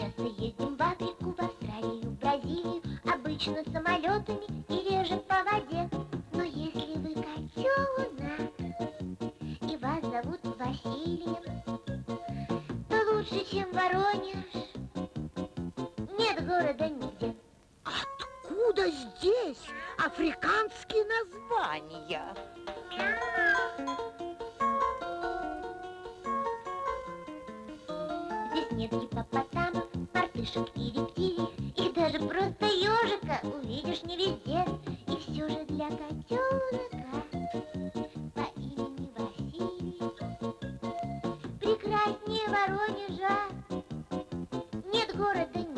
Часто ездим в Африку, в Австралию, в Бразилию, обычно самолетами и реже по воде. Но если вы котенок и вас зовут Василием, то лучше, чем Воронеж, нет города нигде. Откуда здесь африканские названия? Здесь нет гиппопотамов, мартышек и рептилий, и даже просто ежика увидишь не везде. И все же для котенка по имени Василий прекраснее Воронежа нет города.